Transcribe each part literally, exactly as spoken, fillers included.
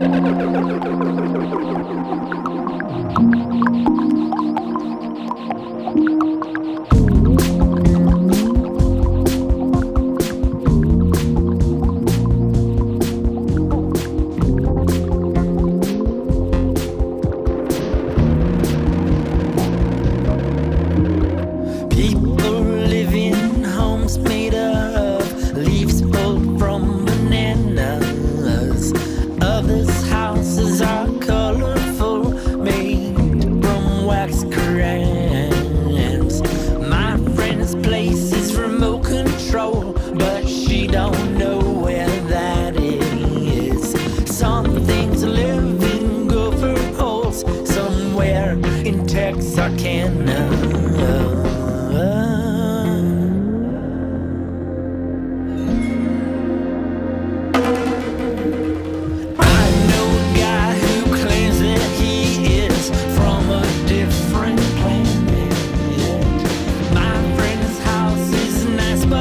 Different planet. My friend's house is nice, but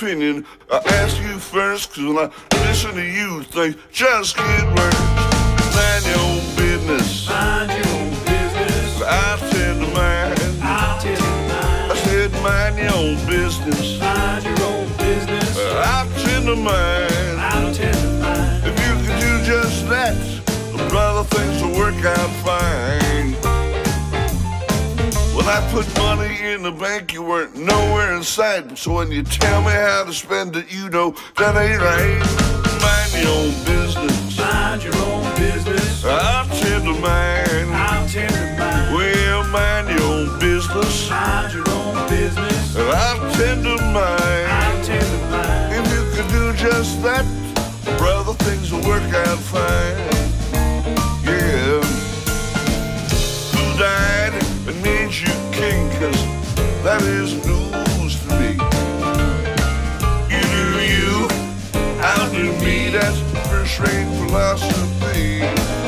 opinion. I ask you first, cause when I listen to you, things just get worse. Mind your own business. Mind your own business. I tend to mind. I'll tend to mind. I said mind your own business. Mind your own business. I tend to mind. I'll tend to mind. If you could do just that, brother, things will work out fine. When I put money in the bank, you weren't nowhere in sight. So when you tell me how to spend it, you know that ain't right. Mind your own business. Mind your own business. I'll tend to mind. I'll tend to mind. Well, mind your own business. Mind your own business. I'll tend to mind. I'll tend to mind. If you could do just that, brother, things will work out fine. Yeah. Who died and made you king? Cause that is news to me. You do you, I'll do me. That's first-rate philosophy.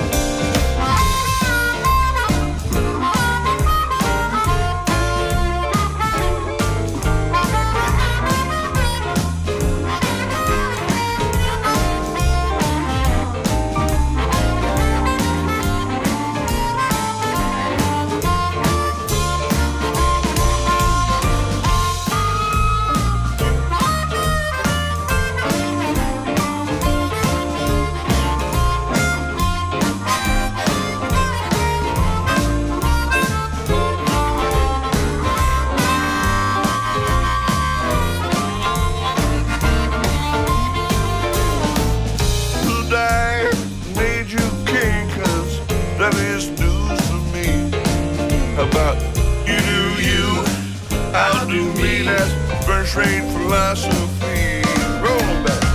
About you do you, I'll do me. That's first-rate philosophy. Roll 'em back.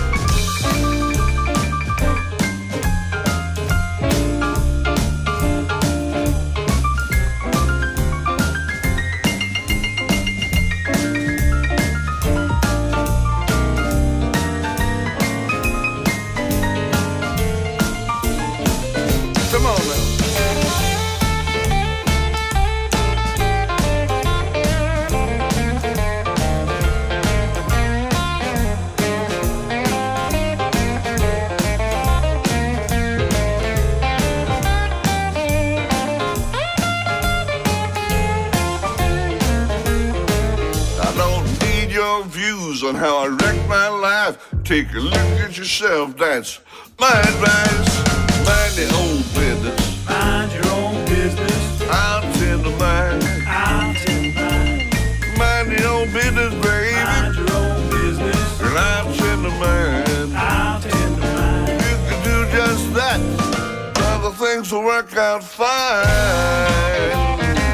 Come on now. Views on how I wrecked my life. Take a look at yourself, that's my advice. Mind your own business. Mind your own business. I'll tend to mind. I'll tend to mind. Mind your own business, baby. Mind your own business. And I'll tend to mind. I'll tend to mind. You can do just that, other things will work out fine.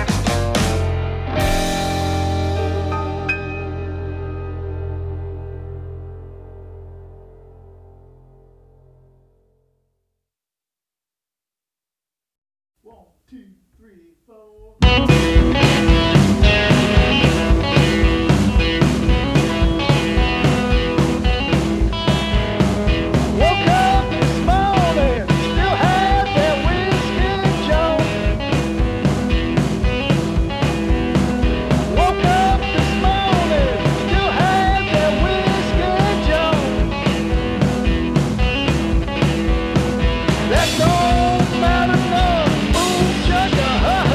One, two, three, four. Woke up this morning, still had that whiskey jolt. Woke up this morning, still had that whiskey jolt. That don't matter none, boom chugga, ha ha.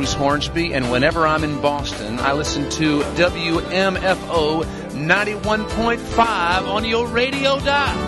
James Hornsby, and whenever I'm in Boston, I listen to W M F O ninety-one point five on your radio dial.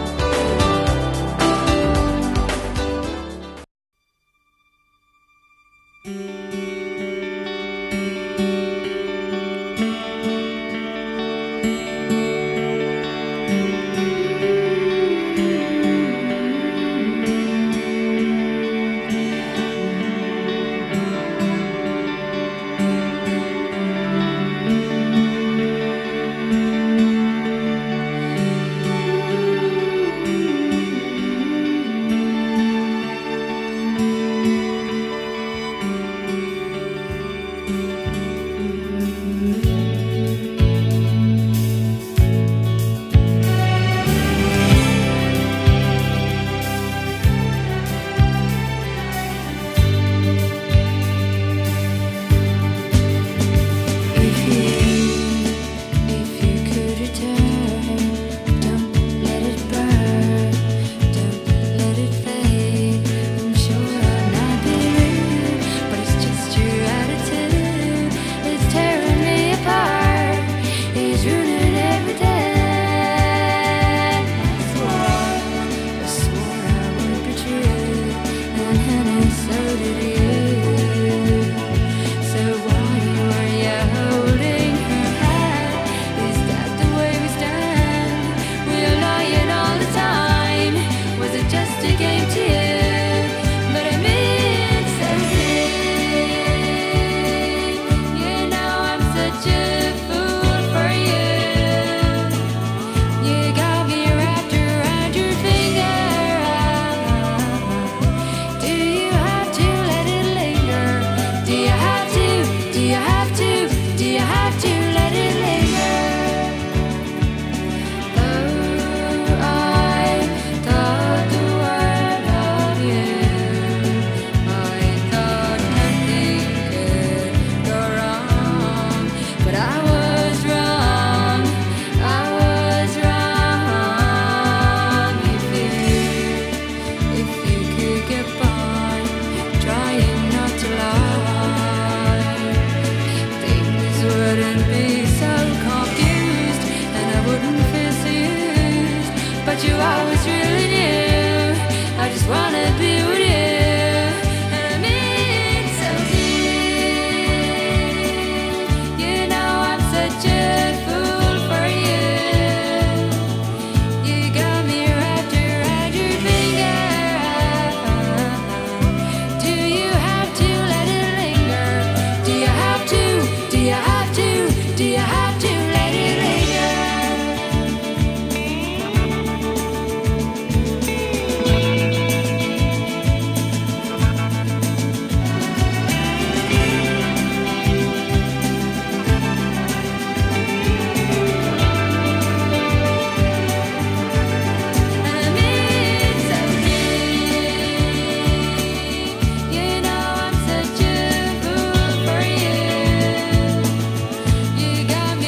You got me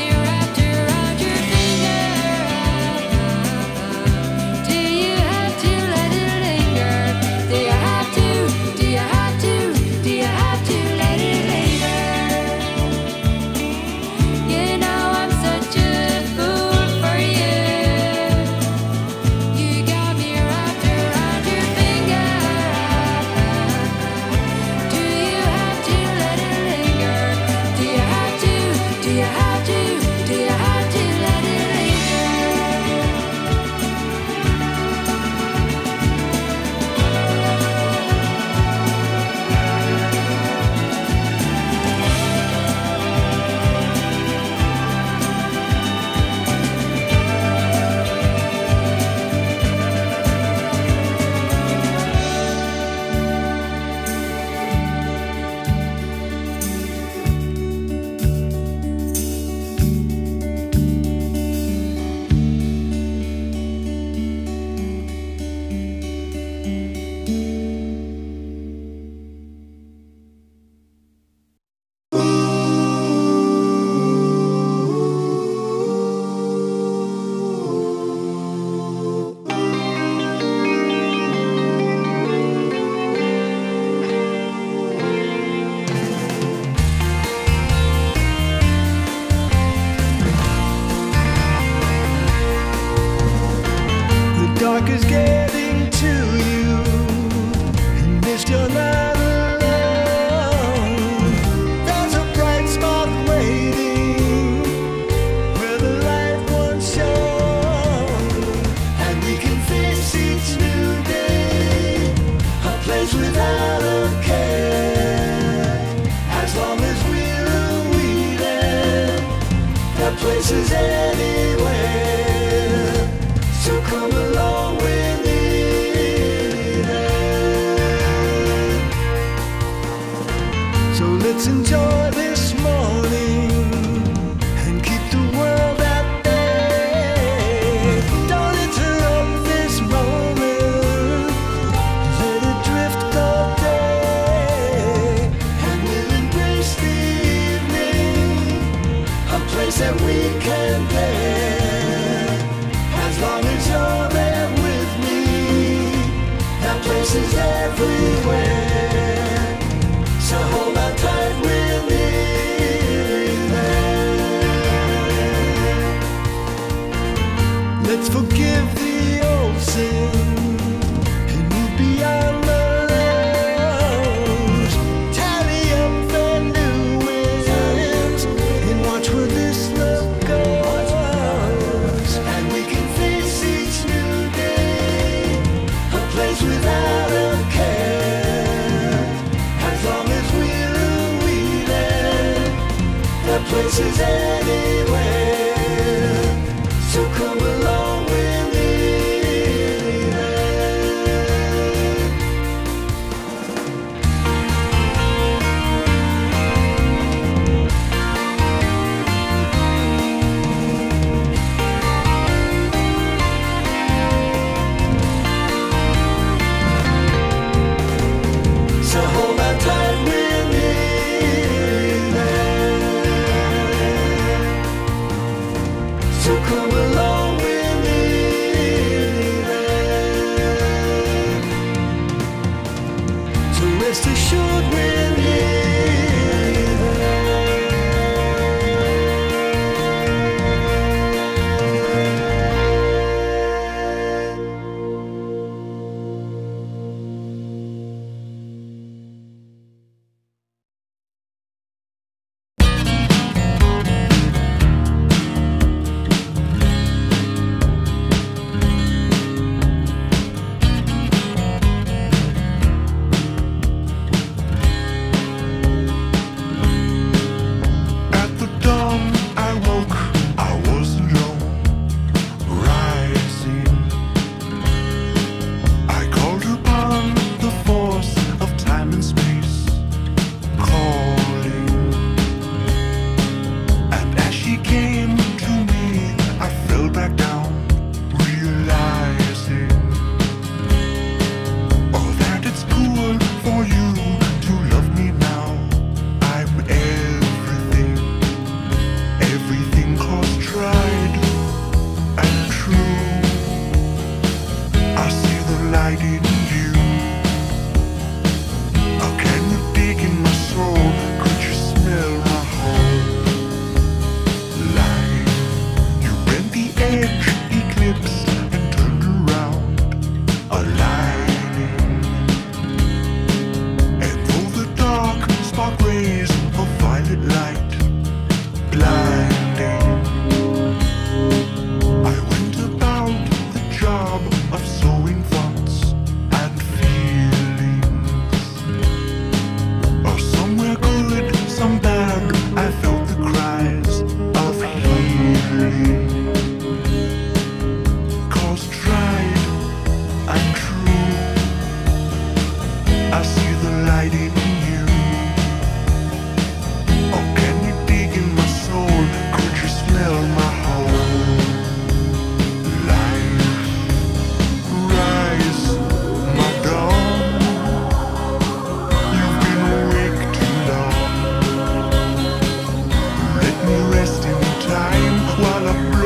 dark is getting to you, and if you're not alone, there's a bright spot waiting where the light once shone, and we can face each new day, a place without a care. As long as we're weeding, that place is anywhere. So come along with me then. So let's enjoy this morning and keep the world at bay. Don't interrupt this moment, let it drift all day, and we'll embrace the evening, a place that we can bear. As long as you're there with me, that place is everywhere. So hold on tight with me there. Let's forgive the old sin and move beyond the lows. Tally up the new wins and watch where this love goes. And we can face each new day, a place without a care. As long as we're weeding, that place is anywhere. So come along with me then. So hold on tight with me then. So come along with me then. So rest assured with me At the dawn I woke, I was alone, rising. I called upon the force of time and space, calling. And as she came to me, I fell back down, realizing, oh, that it's cool for you to love me now. I'm everything, everything 'cause tried and true. I see the light in you. How can you dig in my soul? Could you smell my whole life? You bent the edge, eclipsed and turned around, aligning. And though the dark spark rays of violet light, blinding, I went about the job of sowing thoughts and feelings. Or somewhere good, some bad, I felt the cries of healing. 'Cause tried and true, I see the light in you. Oh, can you dig in my soul? Could you smell my whole life? Rise, my dawn. You've been awake too long. Let me rest in time while I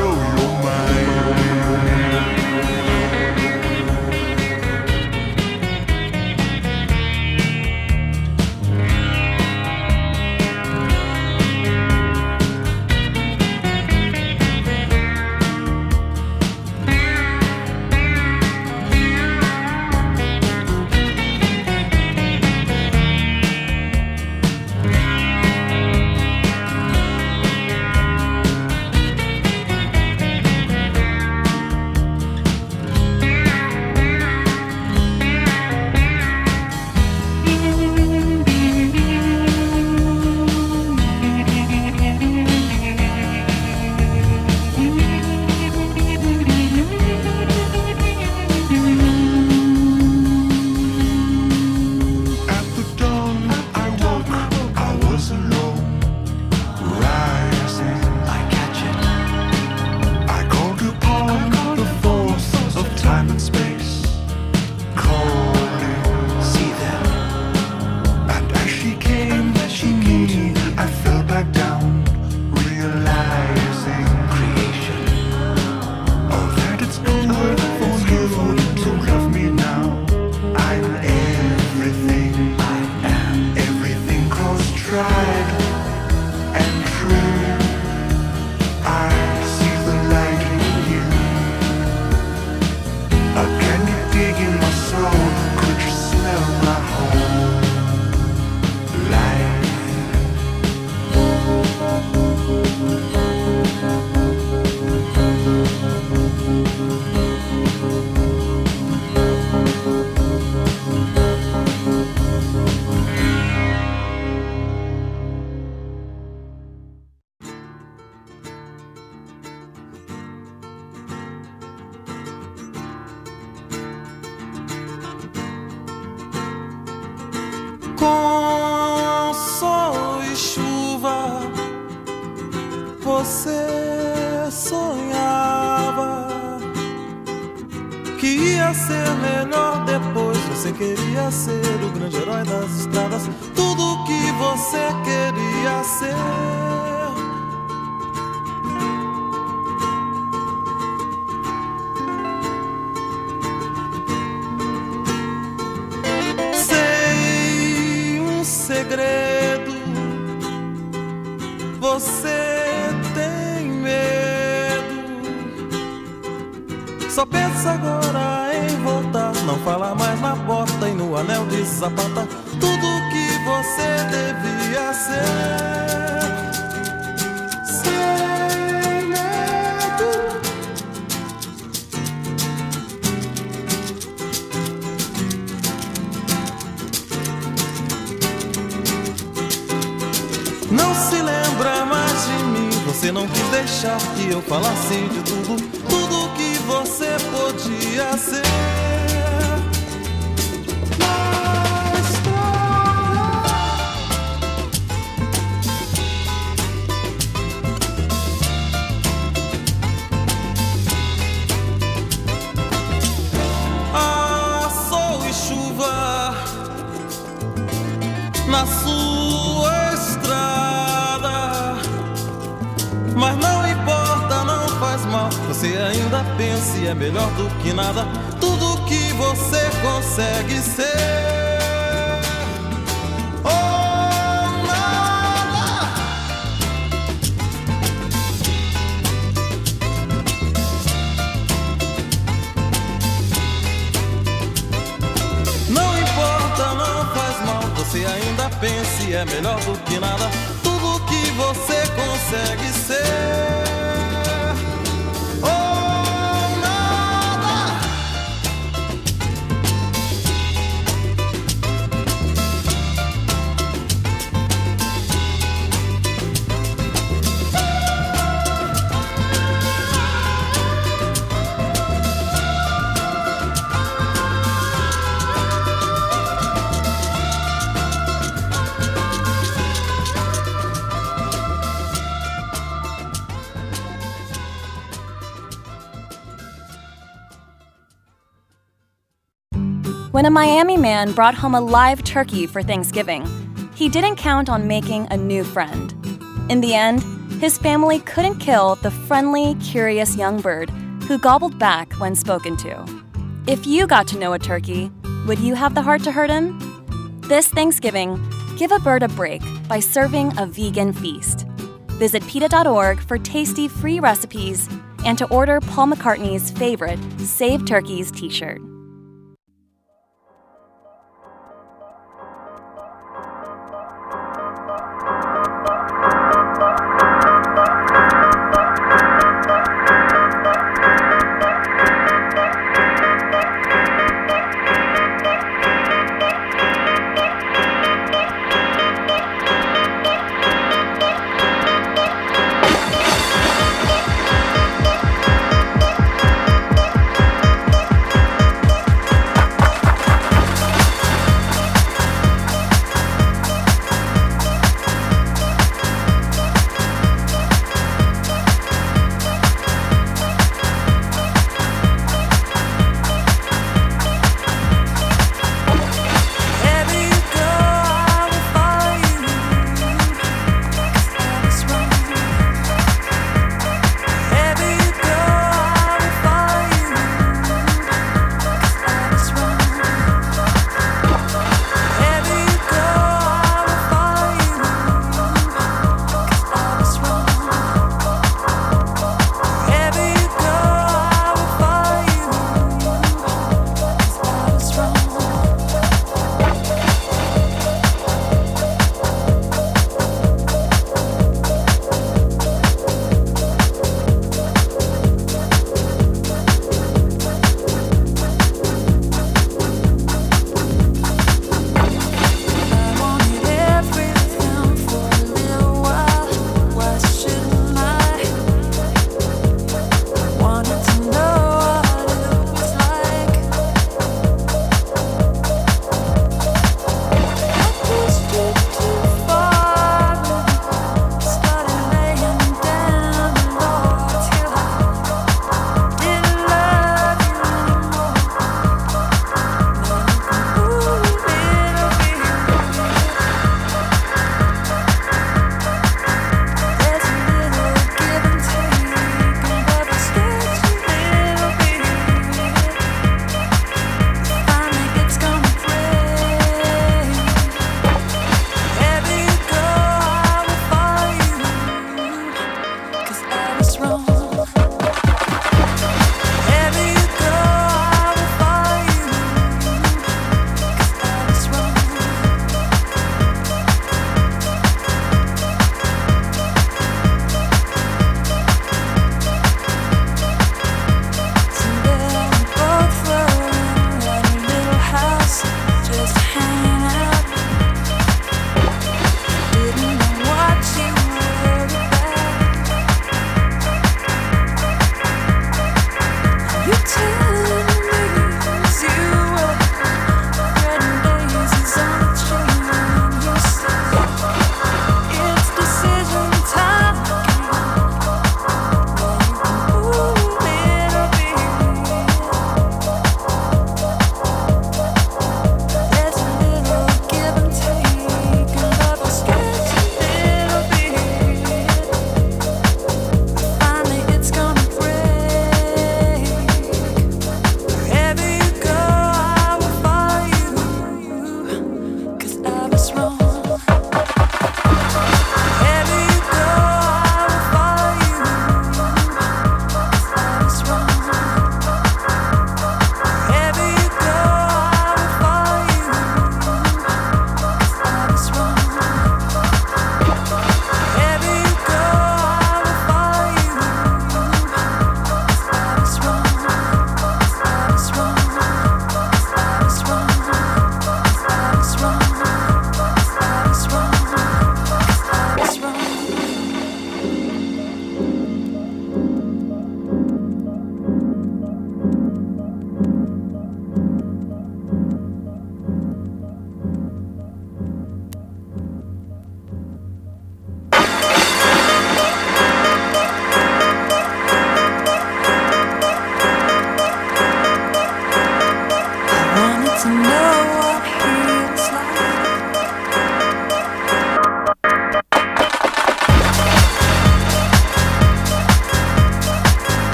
você sonhava que ia ser melhor depois. Você queria ser o grande herói das estradas, tudo o que você queria ser. Sei um segredo, você tem medo, só pensa agora em voltar, não fala mais na porta e no anel de sapata, tudo que você devia ser. Sem medo, não se lembra mais de mim, você não quis deixar que eu falasse de tudo, tudo que você podia ser. Na história, ah, sol e chuva na sua estrada, mas não importa, não faz mal, você ainda pensa e é melhor do que nada, tudo que você consegue ser. Oh, nada. Não importa, não faz mal, você ainda pensa e é melhor do que nada, tudo que você consegue ser. Oh, nada. When a Miami man brought home a live turkey for Thanksgiving, he didn't count on making a new friend. In the end, his family couldn't kill the friendly, curious young bird who gobbled back when spoken to. If you got to know a turkey, would you have the heart to hurt him? This Thanksgiving, give a bird a break by serving a vegan feast. Visit PETA dot org for tasty free recipes and to order Paul McCartney's favorite Save Turkeys t-shirt.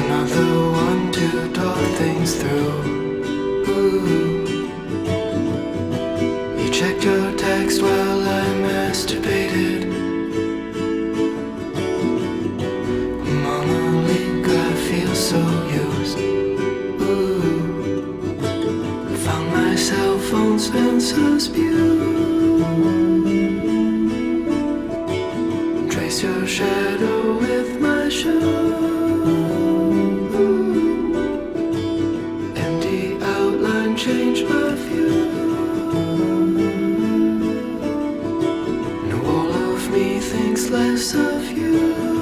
not the one to talk things through. Ooh. You checked your text while I masturbated. Mama leak, I feel so used. Ooh. Found myself on Spencer's Pew. Trace your shadow with my shoe. Empty outline, change my view. Now all of me thinks less of you.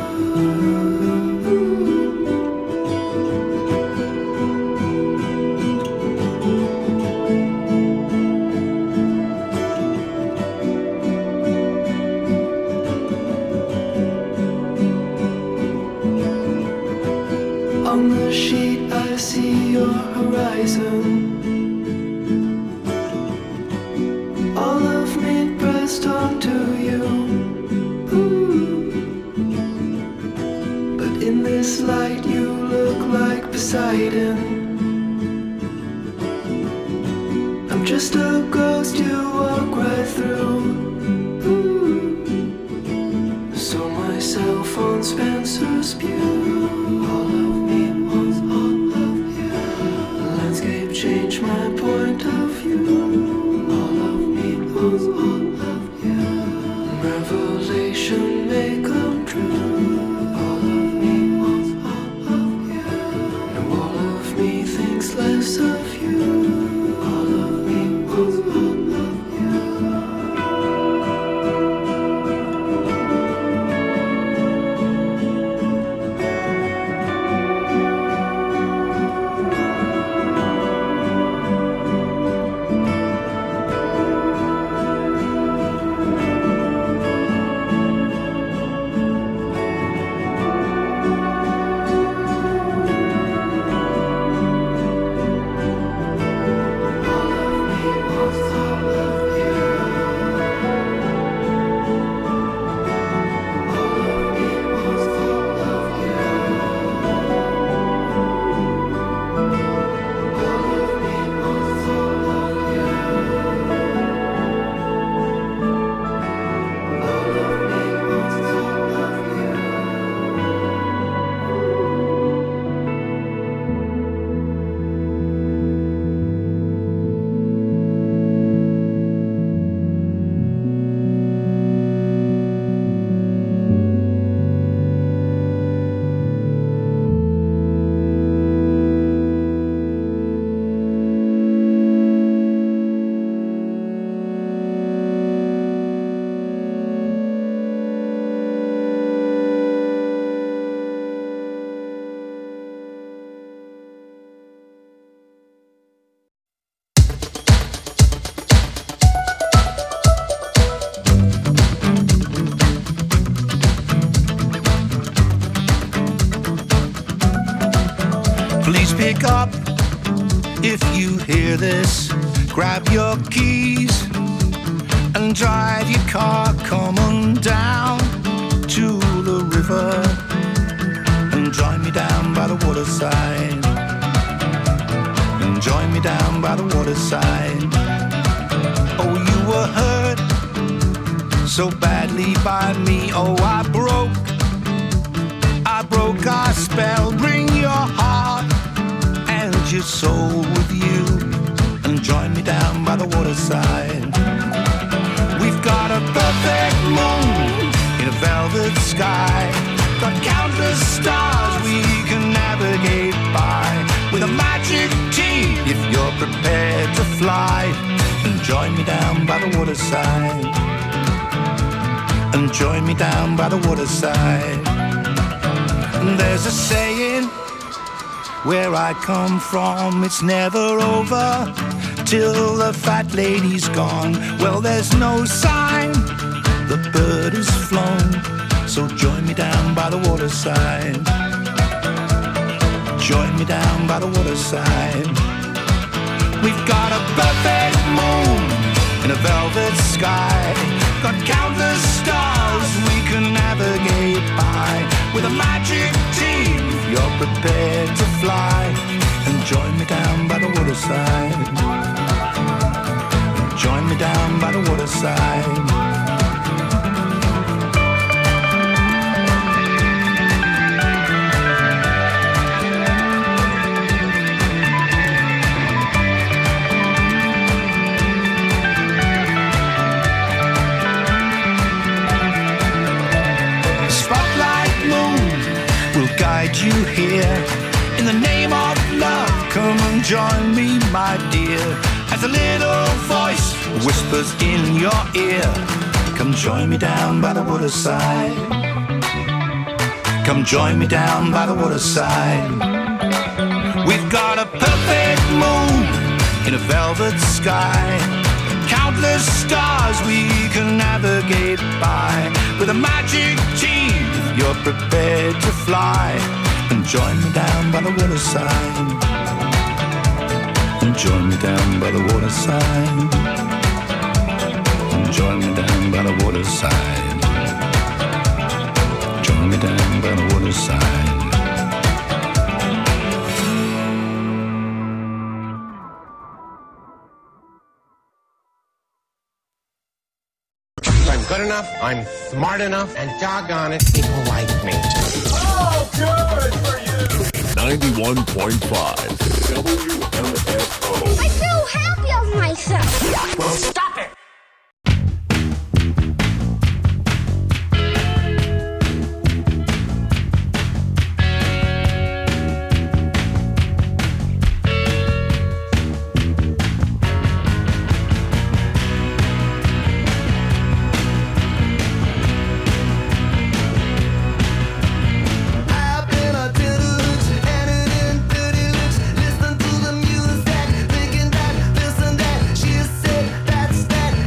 On the sheet I see your horizon. All of me pressed onto you. Ooh. But in this light you look like Poseidon. I'm just a ghost you walk right through. Ooh. Saw myself on Spencer's Pew. All of me wants all of you. The landscape changed my point of view. All of me wants all of you. Revelation may come true. All of me wants all of you. Now all of me thinks less of you. All of me wants all of you. Please pick up if you hear this. Grab your keys and drive your car. Come on down to the river and join me down by the waterside. And join me down by the waterside. Oh, you were hurt so badly by me. Oh, I broke, I broke our spell. Bring your heart and your soul with you and join me down by the waterside. We've got a perfect moon in a velvet sky. Got countless stars we can navigate by. With a magic team if you're prepared to fly. And join me down by the waterside. And join me down by the waterside. And there's a saying where I come from, it's never over till the fat lady's gone. Well, there's no sign the bird has flown, so join me down by the waterside. Join me down by the waterside. We've got a perfect moon in a velvet sky. Got countless stars we can navigate by. With a magic team you're prepared to fly, and join me down by the waterside. Join me down by the waterside. You here in the name of love, come and join me, my dear, as a little voice whispers in your ear. Come join me down by the waterside. Come join me down by the waterside. We've got a perfect moon in a velvet sky, countless stars we can navigate by. With a magic team, you're prepared to fly, and join me down by the waterside. And join me down by the waterside. And join me down by the waterside. Join me down by the waterside. I'm good enough, I'm smart enough, and doggone it, people like me. Oh, good for you! ninety-one point five W M F O. I feel happy of myself. Well, stop it! Listen to the music, thinking that this and that. She said that's that.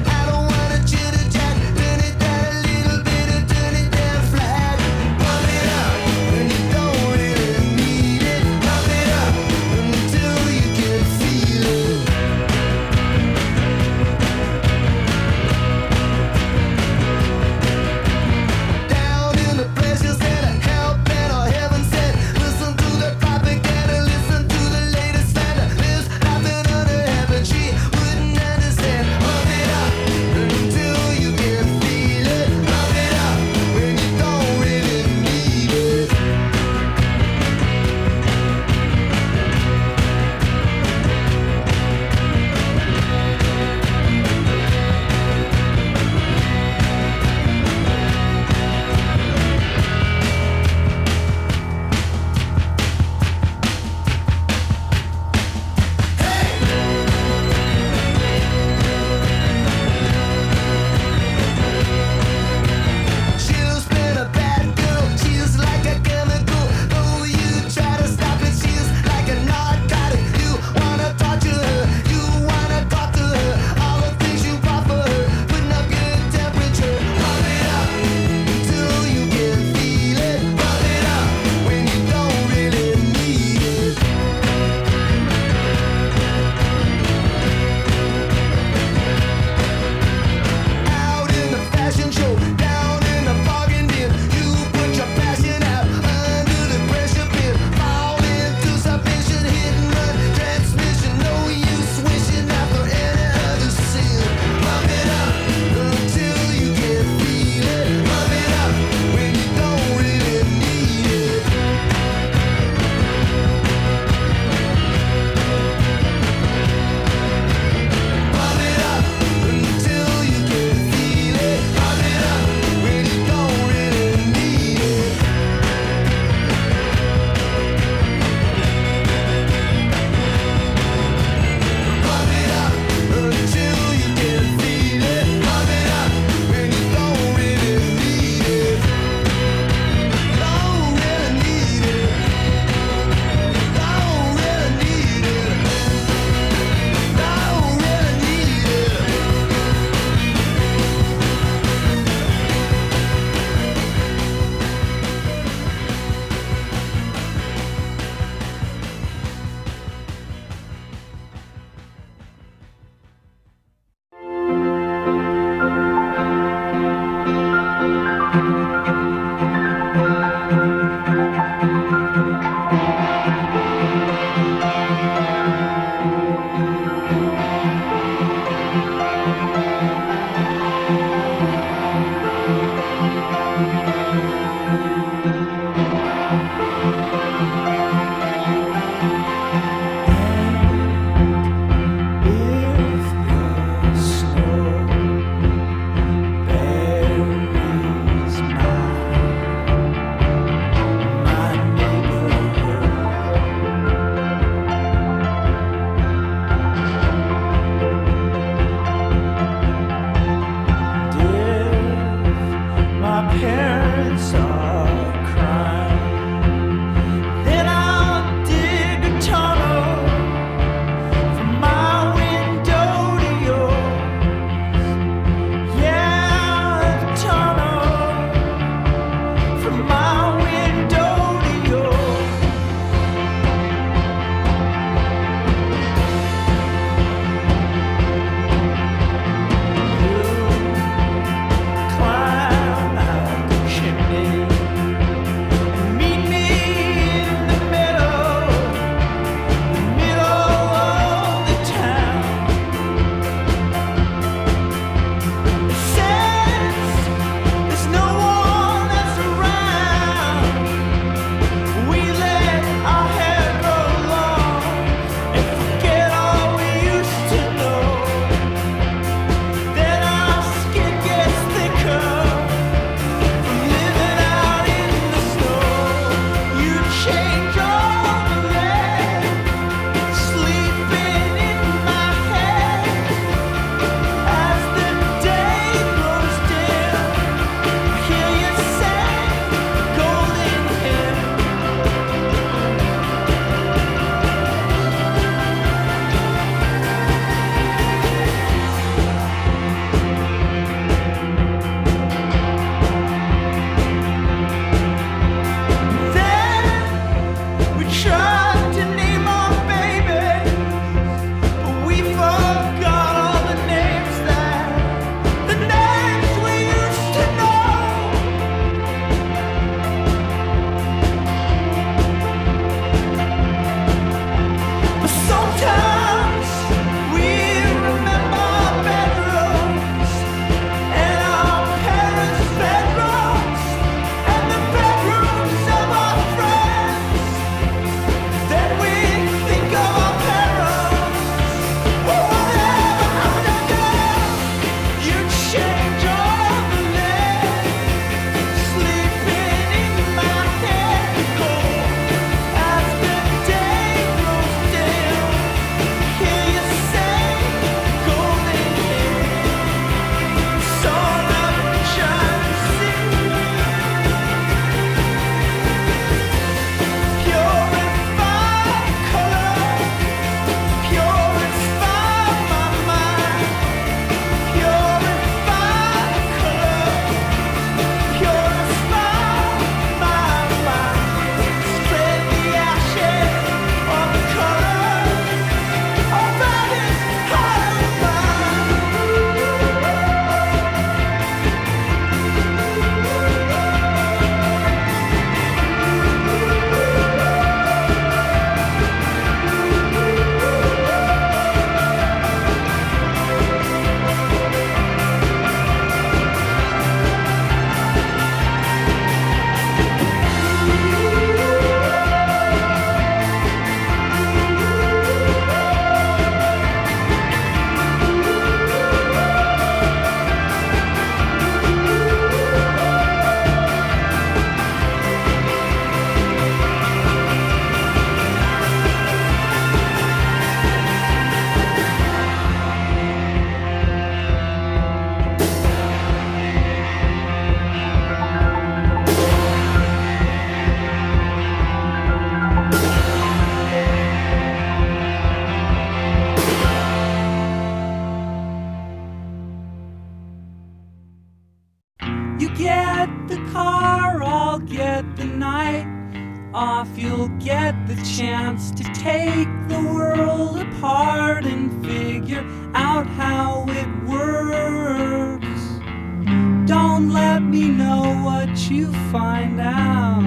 chance to take the world apart and figure out how it works. Don't let me know what you find out.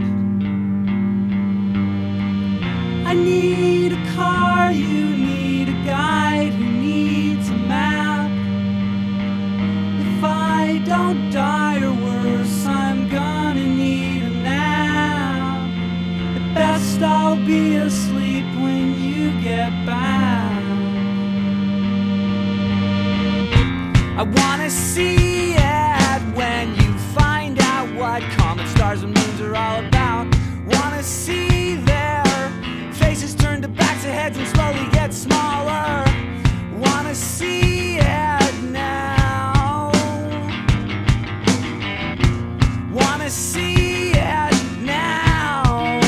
I need a car, you need a guide who needs a map. If I don't die or worse, I'm gonna need a nap. At best I'll be asleep when you get back. I wanna see it when you find out what comet stars and moons are all about. Wanna see their faces turn to backs of heads and slowly get smaller. Wanna see it now. Wanna see it now.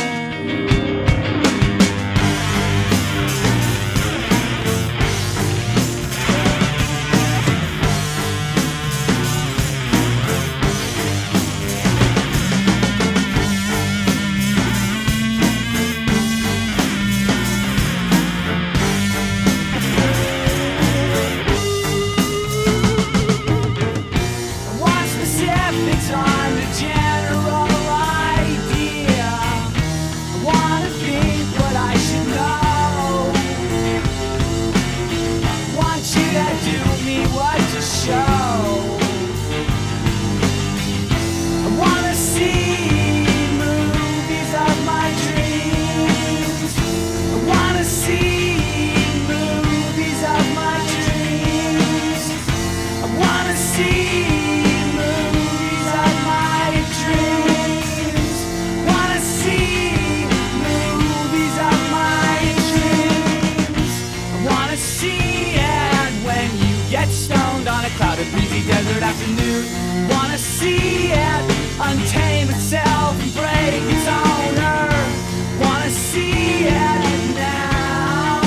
Desert afternoon. Wanna see it untame itself and break its owner. Wanna see it now.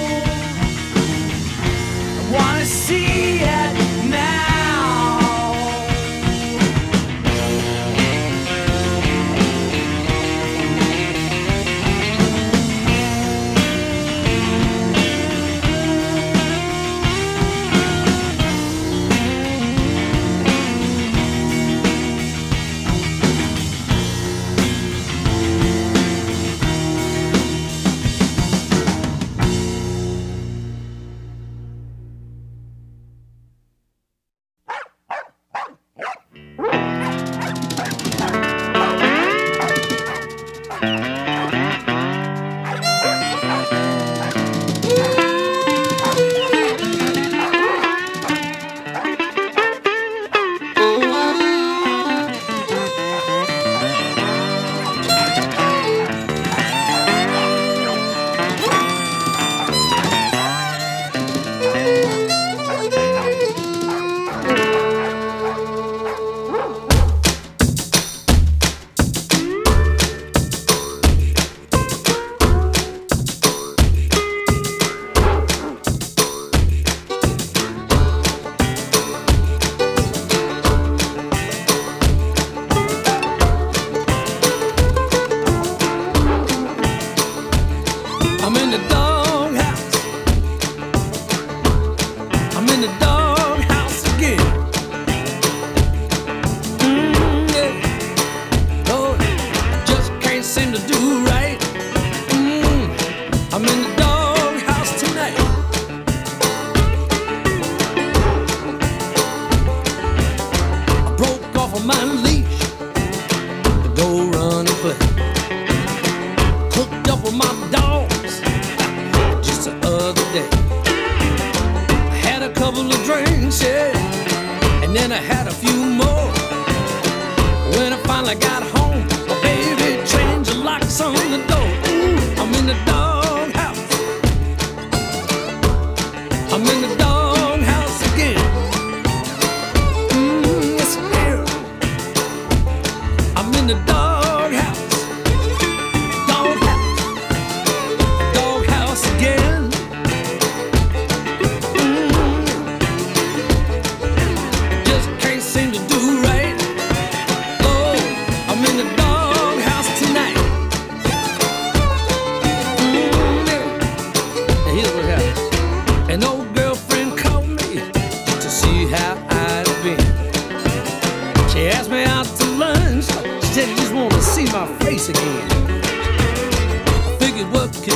Wanna see it now.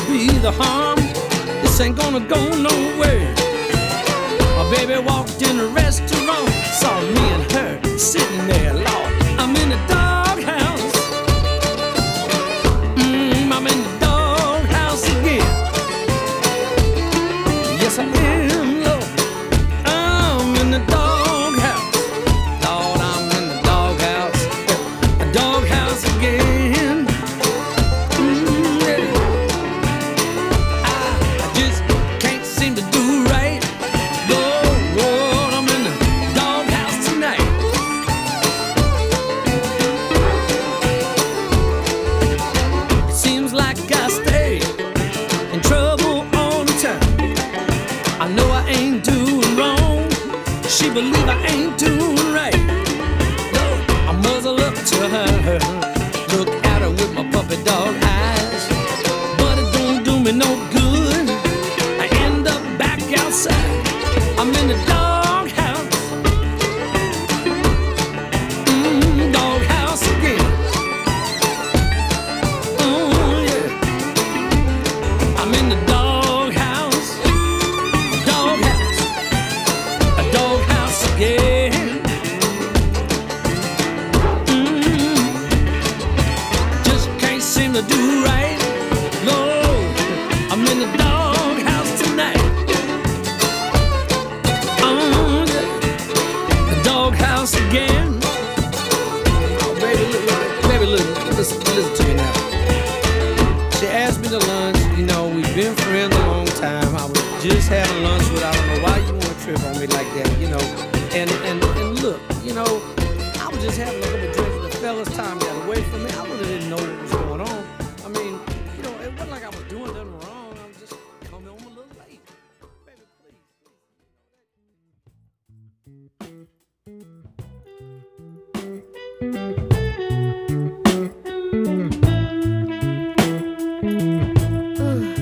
be the harm. This ain't gonna go nowhere. My baby walked in a restaurant, saw me and her sitting there. Lord, I'm in the doghouse. Mm, I'm in the doghouse again. Yes, I am, Lord. I'm in the doghouse. Lord, I'm in the doghouse. A doghouse again. Mm, yeah. I, I just can't seem to do right. Lord, I'm in the doghouse tonight. It seems like I stay in trouble all the time. I know I ain't doing wrong. She believe I ain't doing right. Lord, I muzzle up to her, look at her with my puppy dog eyes, but it don't do me no good. I end up back outside. I'm in the doghouse. Mm, doghouse again. Oh, yeah. I'm in the doghouse. Doghouse. A doghouse again. Mm, just can't seem to do right. Lord, I'm in the doghouse tonight. Oh, yeah. The doghouse again. Oh, baby, look, look, baby, look, listen, listen to me now. She asked me to lunch. You know, we've been friends a long time. I was just having lunch with her. I don't know why you want to trip on me like that, you know. And and and look, you know, I was just having a couple drinks with the fellas. Time got away from me. I really didn't know